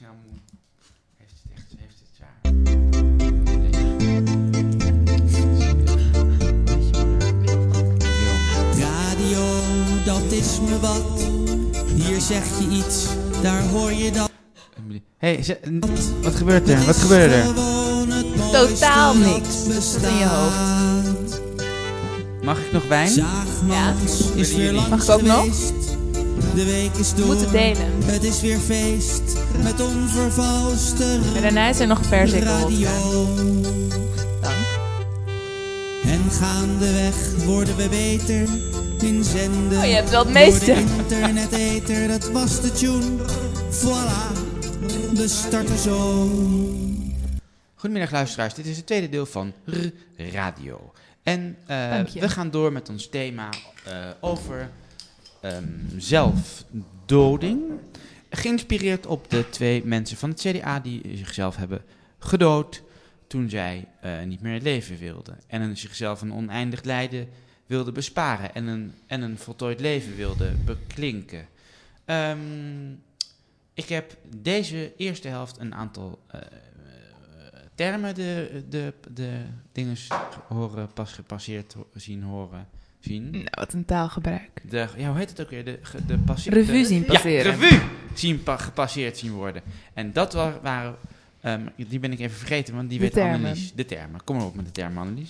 snel moe. Heeft het zwaar. Radio, dat is me wat. Hier zeg je iets, daar hoor je dat. Wat gebeurt er? Wat gebeurde er? Totaal niks. Dat is in je hoofd. Mag ik nog wijn? Ja. Is weer lang Mag ik ook nog? geweest. De week is We door. moeten delen. Het is weer feest met onvervalste En daarna is er nog perzikel. radio. Dank. En gaandeweg worden we beter in zenden. Oh, je hebt wel het meeste. Door de internetether, dat was de tune. Voilà, we starten zo. Goedemiddag luisteraars, dit is het tweede deel van Radio. En Dank je. we gaan door met ons thema over zelfdoding. Geïnspireerd op de 2 mensen van het CDA die zichzelf hebben gedood toen zij niet meer leven wilden. En zichzelf een oneindig lijden wilden besparen en een voltooid leven wilden beklinken. Ik heb deze eerste helft een aantal termen, de dingen horen, pas gepasseerd zien. Nou, wat een taalgebruik. Hoe heet het ook weer? Revue zien passeren. Ja, revue gepasseerd zien worden. En dat waren, die ben ik even vergeten, want die De weet termen. Annelies. De termen. Kom maar op met de termen, Annelies.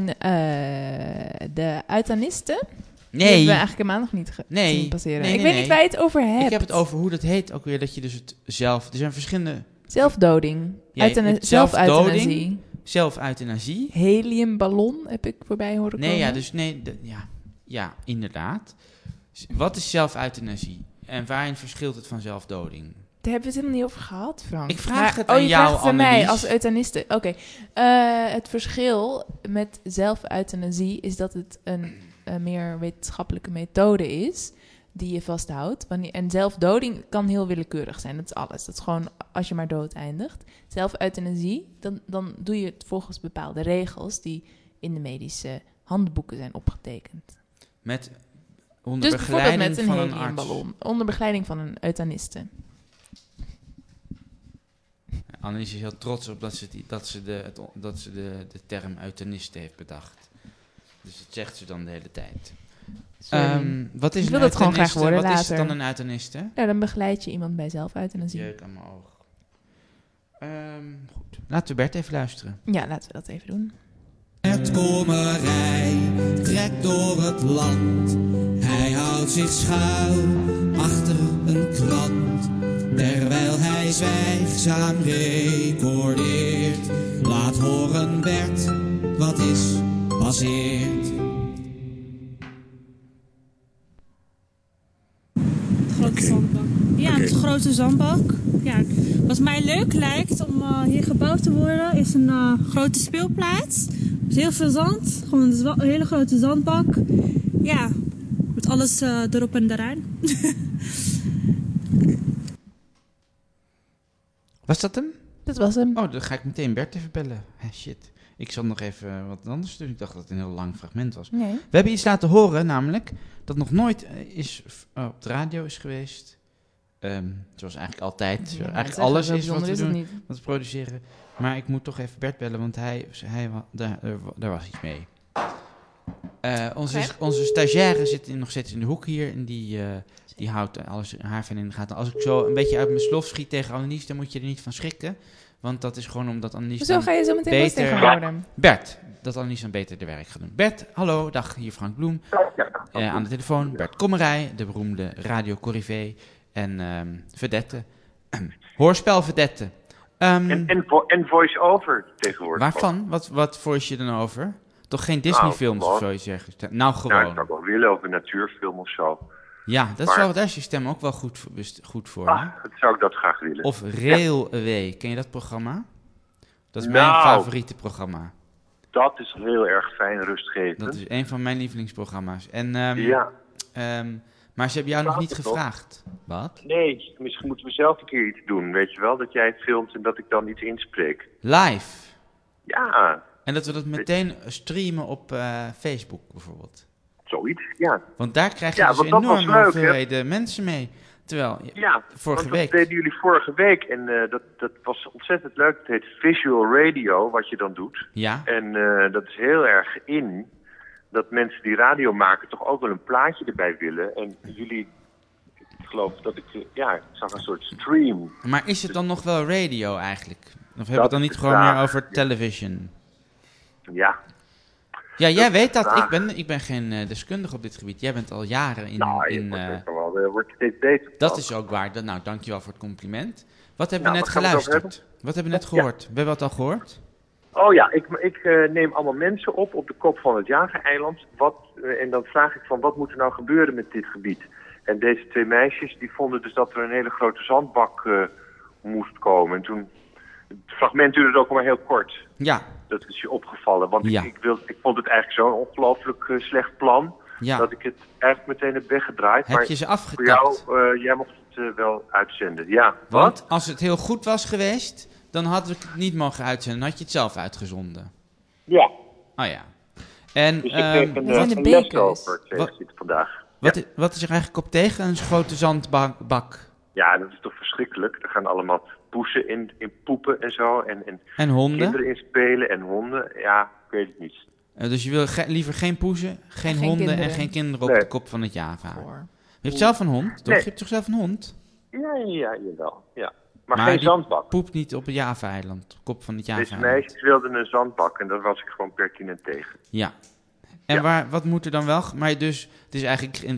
De eutanisten. Die Nee. hebben we eigenlijk helemaal nog niet zien passeren. Nee, ik weet niet waar je het over hebt. Ik heb het over hoe dat heet ook weer, dat je dus het zelf... Er zijn verschillende... Zelfdoding. Ja, je hebt Zelfeuthanasie. Zelfeuthanasie. Heliumballon heb ik voorbij horen komen. Nee, ja, dus nee... Ja, inderdaad. Wat is zelfeuthanasie? En waarin verschilt het van zelfdoding? Daar hebben we het helemaal niet over gehad, Frank. Ik vraag het aan je jou, vraagt het aan mij Annelies. als euthaniste. Oké. Het verschil met zelfeuthanasie is dat het een meer wetenschappelijke methode is die je vasthoudt. En zelfdoding kan heel willekeurig zijn. Dat is alles. Dat is gewoon als je maar dood eindigt. Zelfeuthanasie, dan doe je het volgens bepaalde regels die in de medische handboeken zijn opgetekend. Onder Dus bijvoorbeeld begeleiding met een van een arts. heliumballon. Onder begeleiding van een euthaniste. Annelies is heel trots op dat ze de term eutaniste heeft bedacht. Dus dat zegt ze dan de hele tijd. Wat is Ik wil een dat gewoon graag eutaniste? worden Wat is later. het dan een eutaniste? Ja, dan begeleid je iemand bij zelfeuthanasie. Jeuk aan mijn oog. Goed. Laten we Bert even luisteren. Ja, laten we dat even doen. Het kommerij trekt door het land. Hij houdt zich schuil achter een krant. Terwijl hij zwijgzaam recordeert. Laat horen Bert, wat is passeerd. Grote zandbak. Ja, een grote zandbak. Ja, wat mij leuk lijkt om hier gebouwd te worden, is een grote speelplaats. Dus heel veel zand. Gewoon een hele grote zandbak. Ja, met alles erop en eraan. Was dat hem? Dat was hem. Oh, dan ga ik meteen Bert even bellen. Shit. Ik zat nog even wat anders doen. Ik dacht dat het een heel lang fragment was. Nee. We hebben iets laten horen, namelijk dat nog nooit op de radio is geweest. Zoals eigenlijk altijd. Ja, Eigenlijk alles is wat we het doen, niet. wat we produceren. Maar ik moet toch even Bert bellen, want daar was iets mee. Onze stagiaire zit nog steeds in de hoek hier. En die houdt alles haar van in de gaten. Als ik zo een beetje uit mijn slof schiet tegen Annelies, dan moet je er niet van schrikken. Want dat is gewoon omdat Annelies Zo ga je zo meteen pas tegenhouden. Bert, dat Annelies dan beter de werk gaat doen. Bert, hallo, dag, hier Frank Bloem. Aan de telefoon, Bert Kommerij, de beroemde radio-corrivee en vedette. Hoorspelvedette. En voice-over tegenwoordig. Waarvan? Wat voice je dan over? Toch geen Disney-films gewoon. of zoiets zeggen? Nou, Ja, ik gewoon. zou wel willen over een natuurfilm of zo. Ja, daar is je stem ook wel goed voor. hè? Dat zou ik dat graag willen. Of Railway, ken je dat programma? Dat is Nou. mijn favoriete programma. Dat is heel erg fijn, rustgevend. Dat is een van mijn lievelingsprogramma's. En, Ja. maar ze hebben jou nog Staat niet het nog? gevraagd. Wat? Nee, misschien moeten we zelf een keer iets doen, weet je wel? Dat jij filmt en dat ik dan iets inspreek. Live. Ja, En dat we dat meteen streamen op Facebook bijvoorbeeld. zoiets, ja. Want daar krijg je Ja, dus want dat was enorme leuk, hè? hoeveelheden mensen mee. Terwijl, Ja, vorige want dat week... deden jullie vorige week. En dat was ontzettend leuk. Het heet visual radio, wat je dan doet. Ja, En dat is heel erg in dat mensen die radio maken toch ook wel een plaatje erbij willen. En jullie, ik geloof dat ik zag een soort stream. maar is het dan nog wel radio eigenlijk? Of hebben we Dat het dan is niet de gewoon vraag. meer over television? Ja, Ja, jij weet dat. vraag. Ik ben geen deskundige op dit gebied. Jij bent al jaren in... wordt steeds beter. dat is ook waar. Nou, dankjewel voor het compliment. Wat hebben we Nou, net waar gaan we het over geluisterd? Wat hebben we net gehoord? We hebben het al gehoord? Oh ja, ik neem allemaal mensen op de kop van het Java-eiland. En dan vraag ik van, wat moet er nou gebeuren met dit gebied? En deze 2 meisjes, die vonden dus dat er een hele grote zandbak moest komen. En toen, het fragment duurde ook maar heel kort. Ja, Dat is je opgevallen. Want Ja. ik vond het eigenlijk zo'n ongelooflijk slecht plan. ja. Dat ik het eigenlijk meteen heb weggedraaid. Heb maar je ze voor afgekapt? jou, jij mocht het wel uitzenden. Ja, Want als het heel goed was geweest, dan hadden we het niet mogen uitzenden. Dan had je het zelf uitgezonden. Ja. Oh ja. En Dus ik kreeg We zijn de een les bekers. over vandaag. wat is er eigenlijk op tegen? Een grote zandbak. Ja, dat is toch verschrikkelijk. Er gaan allemaal poesen in poepen en zo. En En honden. kinderen in spelen en honden. Ja, ik weet het niet. Dus je wil liever geen poezen, geen Geen honden en kinderen. geen kinderen op Nee. de kop van het Java. Voor. Je hebt zelf een hond, toch? Nee. Je hebt toch zelf een hond? Ja, jawel. Ja. Maar, Maar geen die zandbak. Poept niet op het Java-eiland, op de kop van het Deze Java-eiland. meisjes wilden een zandbak en daar was ik gewoon pertinent tegen. Ja. En Ja. wat moet er dan wel? Maar dus, het is eigenlijk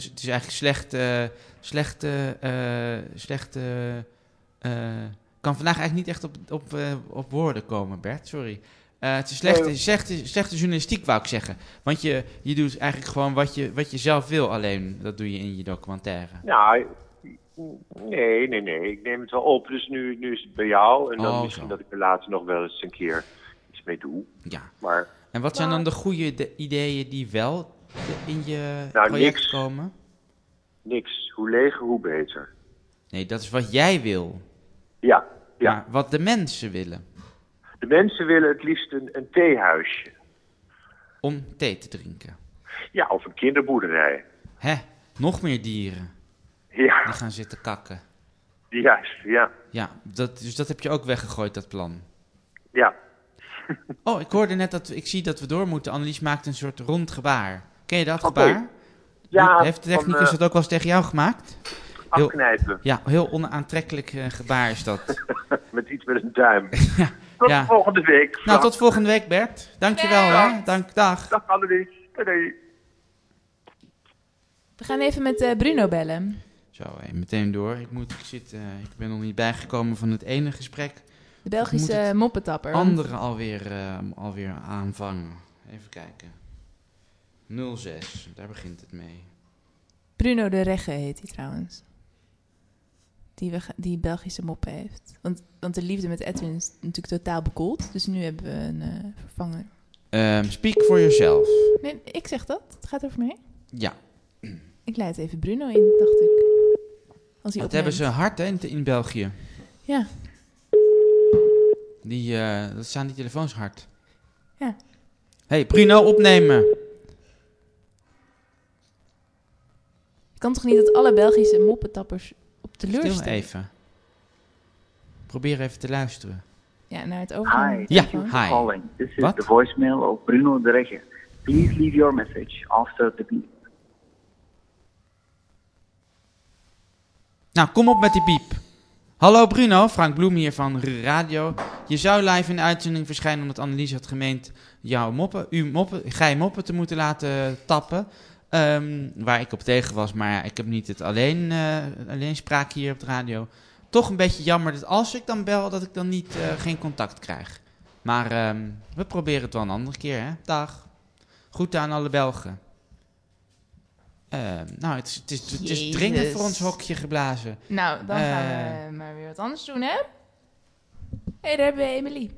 slecht. Kan vandaag eigenlijk niet echt op woorden komen, Bert. Sorry. Het is slechte journalistiek, wou ik zeggen. Want je doet eigenlijk gewoon wat je zelf wil, alleen dat doe je in je documentaire. Nou, nee. Ik neem het wel op. Dus nu is het bij jou. En dan Oh, misschien zo. dat ik er later nog wel eens een keer iets mee doe. Ja. Maar En wat zijn dan de goede ideeën die wel in je Nou, project niks. komen? niks. Hoe leger, hoe beter. Nee, dat is wat jij wil. Ja. Maar wat de mensen willen. De mensen willen het liefst een theehuisje. Om thee te drinken. Ja, of een kinderboerderij. Hè? Nog meer dieren. Ja, Die gaan zitten kakken. juist. Ja. Ja, dus dat heb je ook weggegooid, dat plan. Ja. Oh, ik hoorde net ik zie dat we door moeten. Annelies maakt een soort rond gebaar. Ken je dat Oké. gebaar? Ja, Heeft de technicus dat ook wel eens tegen jou gemaakt? afknijpen. Ja, heel onaantrekkelijk gebaar is dat. Met iets met een duim. Ja. Tot Ja. volgende week. Nou, tot volgende week, Bert. Dankjewel, hè. Dag. Dag Annelies. Doei. We gaan even met Bruno bellen. Zo, meteen door. Ik ben nog niet bijgekomen van het ene gesprek. De Moet Belgische het moppetapper. Andere alweer aanvangen. Even kijken. 06, daar begint het mee. Bruno de Regge heet hij trouwens. Die Belgische moppen heeft. Want de liefde met Edwin is natuurlijk totaal bekoeld. Dus nu hebben we een vervanger. Speak for yourself. Nee, ik zeg dat. Het gaat over mij. Ja. Ik leid even Bruno in, dacht ik. Als hij Dat hebben ze opneemt. hard, hè, in België. Ja. Dat staan die telefoons hard. Ja. Hey, Bruno, opnemen. Het kan toch niet dat alle Belgische moppetappers op Stil teleurstellen? even. Probeer even te luisteren. Ja, naar het overgaan. Hi, Ja, thank you for hi. calling. This is What? the voicemail of Bruno de Regge. Please leave your message after the beep. Nou, kom op met die piep. Hallo Bruno, Frank Bloem hier van Radio. Je zou live in de uitzending verschijnen omdat Annelies had gemeend gij moppen te moeten laten tappen. Waar ik op tegen was, maar ja, ik heb niet het alleen spraak hier op de radio. Toch een beetje jammer dat als ik dan bel, dat ik dan geen contact krijg. Maar we proberen het wel een andere keer, hè. Dag. Groeten aan alle Belgen. Nou, het is dringend Jezus. voor ons hokje geblazen. Nou, dan gaan we maar weer wat anders doen, hè? Hé, daar hebben we Emily.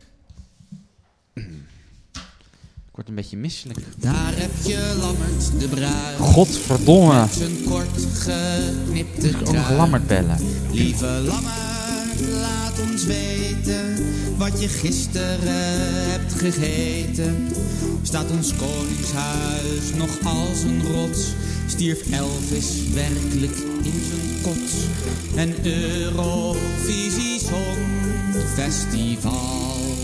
Ik word een beetje misselijk. Daar heb je Lammert de Bruin. Godverdomme. Zijn kort geknipte Het is ook nog Lammert bellen. Lieve Lammert, laat ons weten wat je gisteren hebt gegeten. Staat ons koningshuis nog als een rots? Stierf Elvis werkelijk in zijn kots? Een Eurovisie Songfestival.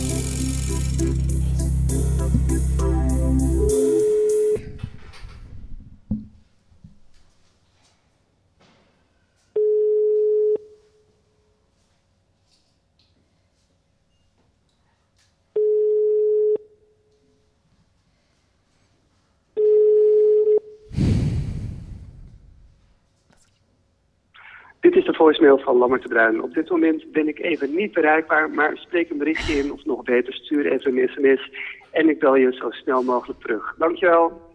Dit is de voicemail van Lammert de Bruin. Op dit moment ben ik even niet bereikbaar, maar spreek een berichtje in of nog beter, stuur even een sms en ik bel je zo snel mogelijk terug. Dankjewel.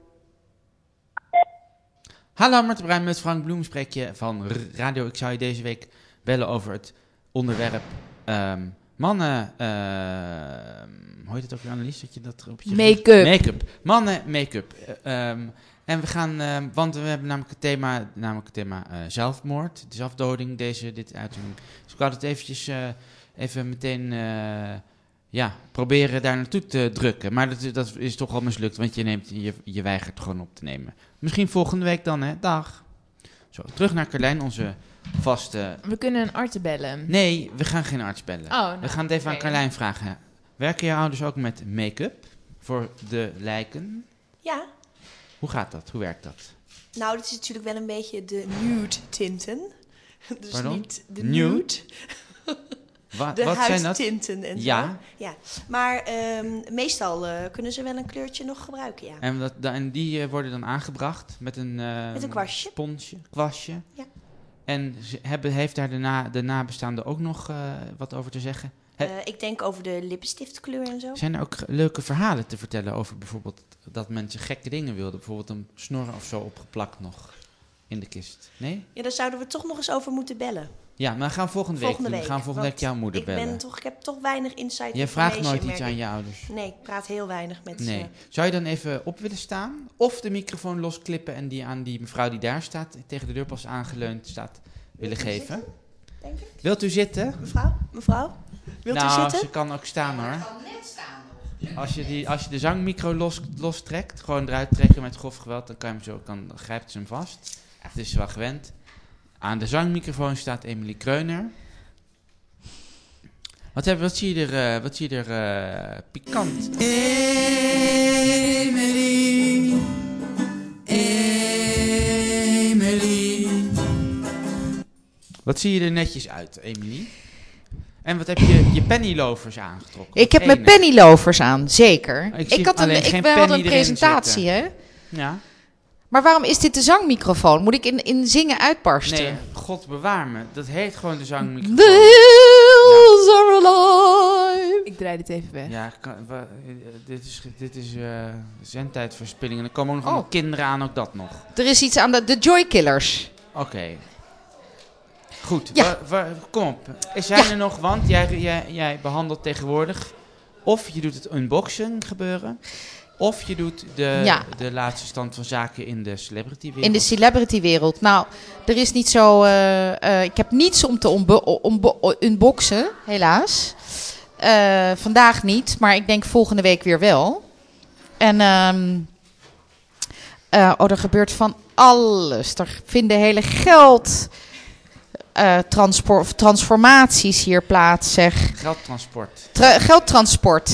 Hallo Lammert de Bruin, met Frank Bloem spreek je van Radio. Ik zou je deze week bellen over het onderwerp mannen... hoe heet het ook weer, Annelies? Dat je dat op je Make-up. Make-up. Mannen make-up. En we gaan, want we hebben namelijk het thema zelfmoord, zelfdoding, dit uitzending. Dus ik wou het eventjes even meteen proberen daar naartoe te drukken. Maar dat is toch al mislukt, want je weigert gewoon op te nemen. Misschien volgende week dan, hè? Dag. Zo, terug naar Carlijn, onze vaste... We kunnen een arts bellen. Nee, we gaan geen arts bellen. Oh, nou, we gaan het even aan Carlijn vragen. Werken je ouders ook met make-up voor de lijken? Ja. Hoe gaat dat? Hoe werkt dat? Nou, dit is natuurlijk wel een beetje de nude tinten. Dus Pardon? niet de Nude? nude. De wat zijn dat? huidtinten en Ja. zo. Ja. Maar meestal kunnen ze wel een kleurtje nog gebruiken, ja. En die worden dan aangebracht met een kwastje. Kwastje. Ja. En heeft daar de nabestaande ook nog wat over te zeggen? Ik denk over de lippenstiftkleur en zo. Zijn er ook leuke verhalen te vertellen over bijvoorbeeld dat mensen gekke dingen wilden? Bijvoorbeeld een snor of zo opgeplakt nog in de kist? Nee? Ja, daar zouden we toch nog eens over moeten bellen. Ja, maar we gaan volgende week doen. We gaan volgende week jouw moeder bellen. Ik heb toch weinig insight. Jij vraagt nooit iets aan je ouders? Nee, ik praat heel weinig met ze. Nee. Zou je dan even op willen staan? Of de microfoon losklippen en die aan die mevrouw die daar staat, tegen de deurpas aangeleund staat, willen geven? Zitten, denk ik. Wilt u zitten? Mevrouw? Wilt u nou, zitten? ze kan ook staan hoor. Kan net staan nog. Als je de zangmicro lostrekt, gewoon eruit trekken met grof geweld, dan grijpt ze hem vast. Het is wel gewend. Aan de zangmicrofoon staat Emilie Kreuner. Wat zie je er pikant? Emily. Wat zie je er netjes uit, Emilie? En wat heb je pennylovers aangetrokken? Ik heb mijn pennylovers aan, zeker. We hadden een presentatie, hè? Ja. Maar waarom is dit de zangmicrofoon? Moet ik in zingen uitbarsten? Nee, God bewaar me. Dat heet gewoon de zangmicrofoon. The hills are alive. Ik draai dit even weg. Ja, dit is zendtijdverspilling. En er komen ook nog kinderen aan, ook dat nog. Er is iets aan de Joy Killers. Oké. Goed, ja. Kom op. Zijn er nog, want jij behandelt tegenwoordig... of je doet het unboxing gebeuren... of je doet de laatste stand van zaken in de celebrity-wereld. In de celebrity-wereld. Nou, er is niet zo... ik heb niets om te unboxen, helaas. Vandaag niet, maar ik denk volgende week weer wel. En er gebeurt van alles. Er vinden hele transformaties hier plaats, zeg. Geldtransport. Geldtransport.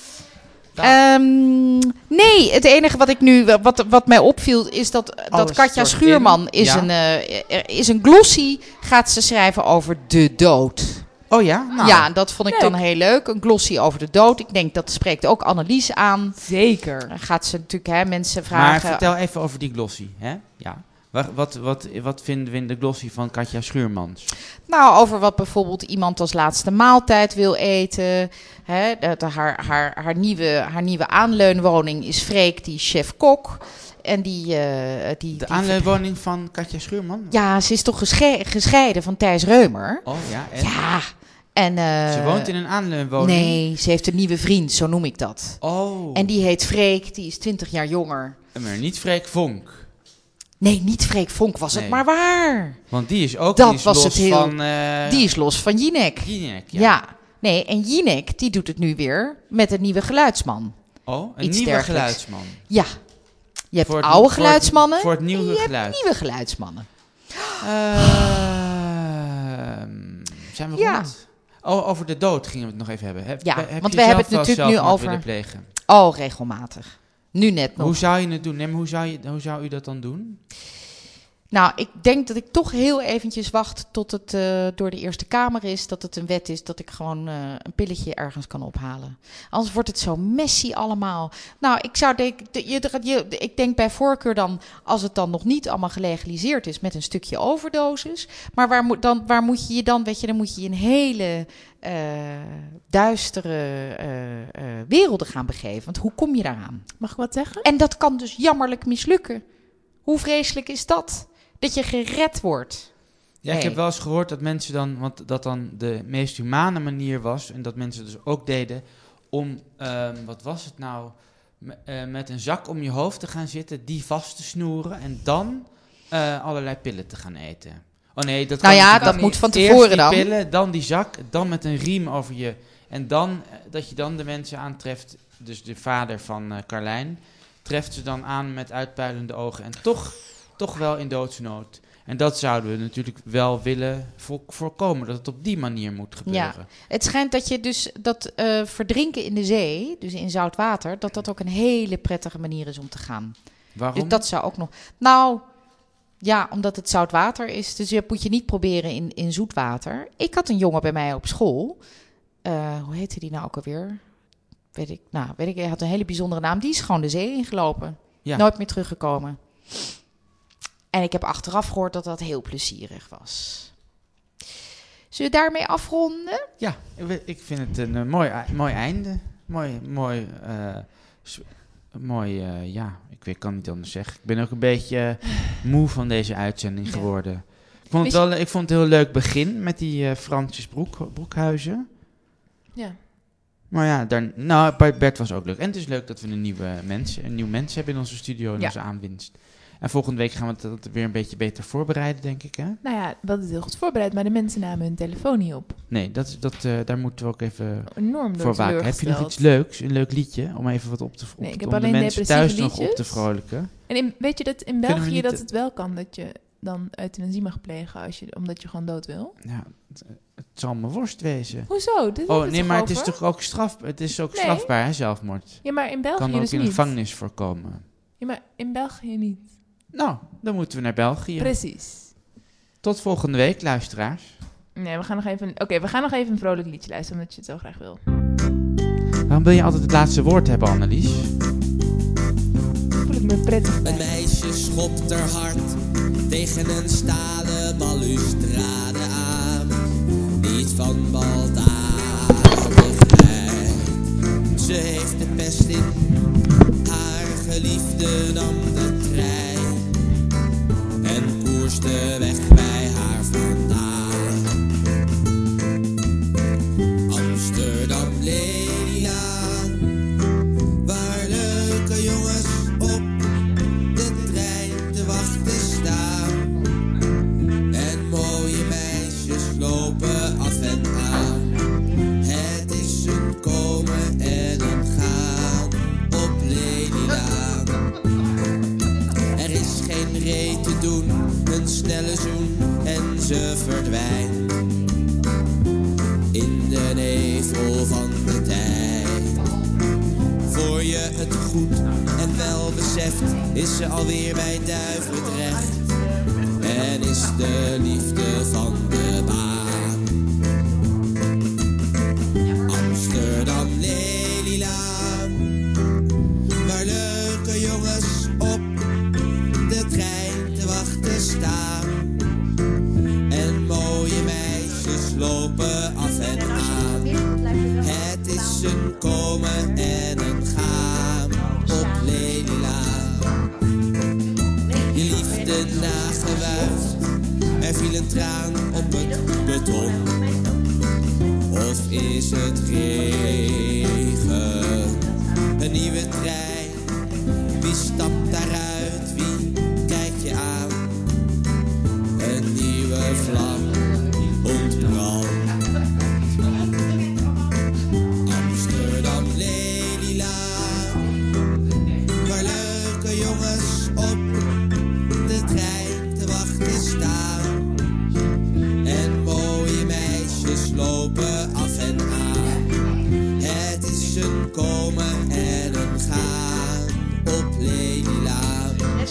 Nee, het enige wat ik nu wat mij opviel is dat Katja Schuurman is een glossy, gaat ze schrijven over de dood. Oh ja? Nou, ja, dat vond ik dan heel leuk. Een glossy over de dood. Ik denk dat spreekt ook Annelies aan. Zeker. Dan gaat ze natuurlijk mensen vragen. Maar vertel even over die glossy, hè? Ja. Wat vinden we in de glossy van Katja Schuurmans? Nou, over wat bijvoorbeeld iemand als laatste maaltijd wil eten. Hè, haar nieuwe aanleunwoning is Freek, die chef-kok. En de aanleunwoning van Katja Schuurman? Ja, ze is toch gescheiden van Thijs Reumer. Oh ja, en? Ja. En, ze woont in een aanleunwoning? Nee, ze heeft een nieuwe vriend, zo noem ik dat. Oh. En die heet Freek, die is 20 jaar jonger. Maar niet Freek Vonk? Nee, niet Freek Vonk was het, maar waar. Want die is ook Dat die is was los het heel. van... Die is los van Jinek. Jinek, Ja. Nee, en Jinek die doet het nu weer met een nieuwe geluidsman. Oh, een Iets nieuwe dergelijks. geluidsman. Ja. Je hebt Voor het- oude voor het- geluidsmannen voor het nieuwe en je geluid. hebt nieuwe geluidsmannen. Zijn we Ja. rond? Oh, over de dood gingen we het nog even hebben. Ja, Heb want je we zelf hebben het wel natuurlijk nu zelfmoord over... willen plegen? Oh, regelmatig. Nu net nog. Hoe zou je het doen? Nee, maar hoe zou u dat dan doen? Nou, ik denk dat ik toch heel eventjes wacht tot het door de Eerste Kamer is. Dat het een wet is dat ik gewoon een pilletje ergens kan ophalen. Anders wordt het zo messy allemaal. Nou, ik denk bij voorkeur dan, als het dan nog niet allemaal gelegaliseerd is, met een stukje overdosis. Maar waar moet je je dan, weet je, dan moet je een hele duistere werelden gaan begeven. Want hoe kom je daaraan? Mag ik wat zeggen? En dat kan dus jammerlijk mislukken. Hoe vreselijk is dat? Dat je gered wordt. Ja, ik heb wel eens gehoord dat mensen dan, want dat dan de meest humane manier was, en dat mensen dus ook deden om, wat was het nou, met een zak om je hoofd te gaan zitten, die vast te snoeren en dan allerlei pillen te gaan eten. Oh nee, dat kan Nou ja, niet. dat moet van Eerst tevoren die dan. pillen, dan die zak, dan met een riem over je, en dan dat je dan de mensen aantreft, dus de vader van Carlijn, treft ze dan aan met uitpuilende ogen en toch wel in doodsnood. En dat zouden we natuurlijk wel willen voorkomen, dat het op die manier moet gebeuren. Ja, het schijnt dat je dus dat verdrinken in de zee, dus in zout water, dat ook een hele prettige manier is om te gaan. Waarom? Dus dat zou ook nog... Nou, ja, omdat het zout water is, dus je moet je niet proberen in zoet water. Ik had een jongen bij mij op school, hoe heette die nou ook alweer? Weet ik, hij had een hele bijzondere naam, die is gewoon de zee ingelopen. Ja. Nooit meer teruggekomen. En ik heb achteraf gehoord dat dat heel plezierig was. Zullen we daarmee afronden? Ja, ik vind het een mooi einde. Ja, ik kan niet anders zeggen. Ik ben ook een beetje moe van deze uitzending geworden. Ik vond het een heel leuk begin met die Francis Broekhuizen. Ja. Maar ja, Bert was ook leuk. En het is leuk dat we een nieuw mens hebben in onze studio in onze aanwinst. En volgende week gaan we het weer een beetje beter voorbereiden, denk ik, hè? Nou ja, we hadden het heel goed voorbereid, maar de mensen namen hun telefoon niet op. Nee, daar moeten we ook even enorm door voor waken. Heb je nog iets leuks, een leuk liedje, om even wat op te vrolijken? Nee, ik heb om alleen de mensen thuis depressieve nog op te liedjes. vrolijken? En weet je dat in Kunnen we België niet dat het wel kan, dat je dan euthanasie mag plegen omdat je gewoon dood wil? Ja, het zal me worst wezen. Hoezo? Maar het is toch ook strafbaar, hè, zelfmoord? Ja, maar in België kan ook dus in niet. gevangenis voorkomen. Ja, maar in België niet. Nou, dan moeten we naar België. Precies. Tot volgende week, luisteraars. Nee, we gaan nog even een vrolijk liedje luisteren, omdat je het zo graag wil. Waarom wil je altijd het laatste woord hebben, Annelies? Voel ik me prettig bij. Een meisje schopt haar hart tegen een stalen balustrade aan. Niet van baldadigheid. Ze heeft de pest in. Haar geliefde nam de trein en koerste weg bij haar vandaan. Amsterdam Lelylaan, waar leuke jongens op de trein te wachten staan. En mooie meisjes lopen af en aan. Het is een komen en een gaan op Lelylaan. Er is geen reet te doen, een snelle zoen en ze verdwijnt in de nevel van de tijd. Voor je het goed en wel beseft, is ze alweer bij Duivendrecht en is de liefde van de baan. Amsterdam Lelylaan, waar leuke jongens op de trein te wachten staan. En mooie meisjes lopen af en aan. Het is een komen en een gaan op Lelylaan. Je liefde nagewuifd, er viel een traan op het beton. Of is het regen, een nieuwe trein? Wie stapt daaruit, wie kijkt je aan?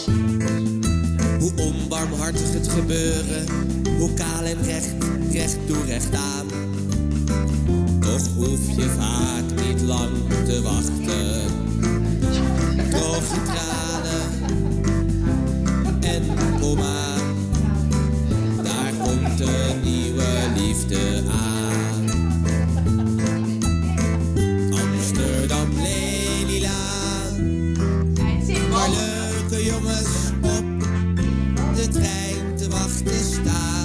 Hoe onbarmhartig het gebeuren, hoe kaal en recht toe recht aan. Toch hoef je vaak niet lang te wachten. Droog je tranen en kom aan. Daar komt een nieuwe liefde aan. Amsterdam, Lelylaan. Waar leuke jongens op de trein te wachten staan.